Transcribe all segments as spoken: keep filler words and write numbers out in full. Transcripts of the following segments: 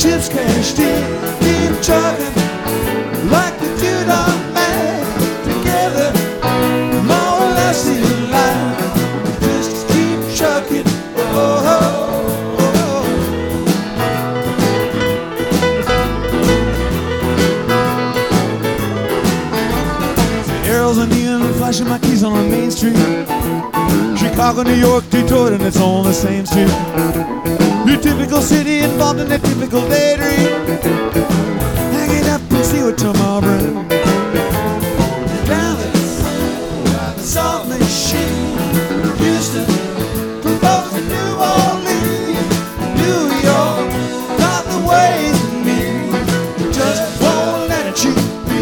chips cashed in, keep chugging like the Judah man. Together, more or less in line, just keep chugging. Oh, oh, oh. The arrows are neon, flashing my keys on Main Street. Chicago, New York, Detroit, and it's all on the same street. Your typical city involved in a typical daydream. Hang it up and see what tomorrow brings. Dallas, Salt Lake City, Houston, from both to New Orleans, New York, got the ways of me, just won't let you be.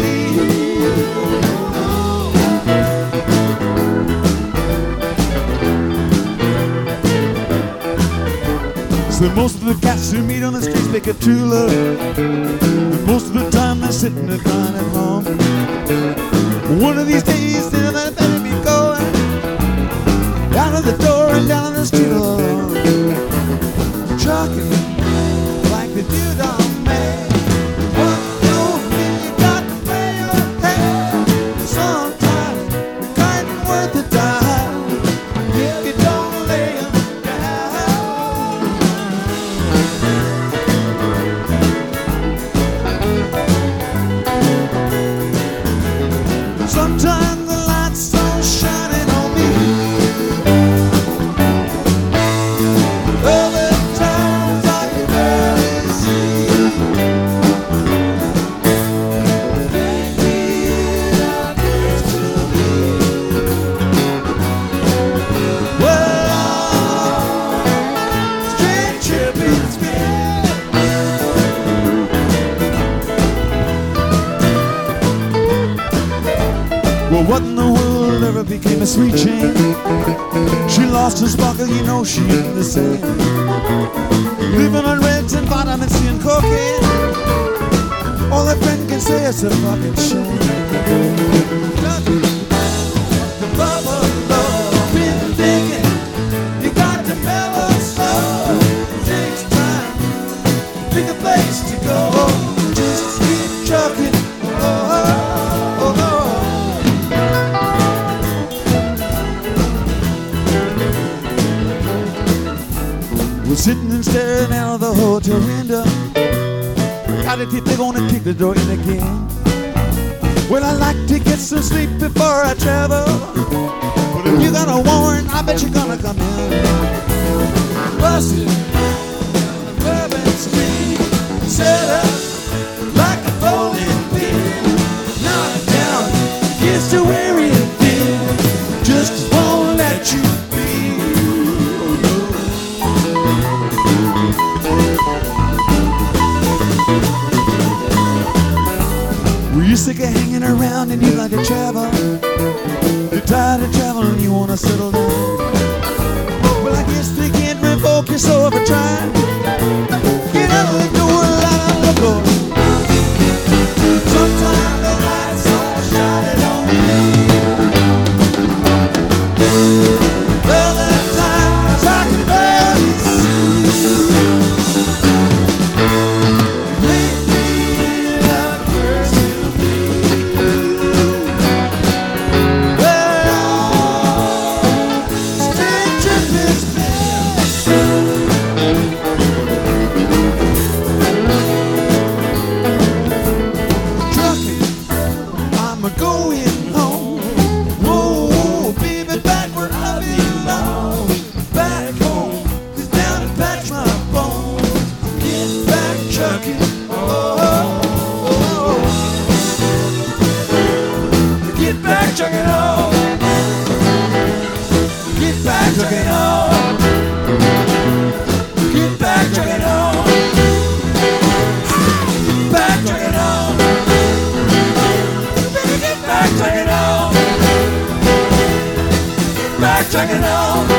So most of the cats who meet on the streets make a true love, and most of the time they're sitting and crying at home. One of these days they'll better be going out of the door and down the street alone, trucking like the dude on man. What you mean you got to pay your head? Sometimes it ain't worth the time if you don't lay 'em down. Sometimes the lights are shining on me, other times I can barely see. Maybe that is to me. Well, strange trip it's been. Well, what in the world ever became a sweet chain? She lost her sparkle, you know she ain't the same. Living on reds and vitamin C and cocaine. All a friend can say is a fucking shame. The bubble love, been thinking you got to mellow slow. Takes time, pick a place to go. Just keep trucking. Oh, oh, oh, oh. We're sitting and staring out of the hotel window. Got it if they're gonna kick the door in again. Well, I like to get some sleep before I travel, but if you got a warrant, I bet you're gonna come in. Busted on Bourbon Street, set up like a bowling pin. Knock down, gets to where it did, just won't let you be. Were you sick of hanging around and you like to travel? You're tired of traveling and you want to settle down. Well, I guess they can't revoke you, so if I try, get out of the door and light up the door. Sometimes the lights all shining on me, other times I can barely see. Check it out.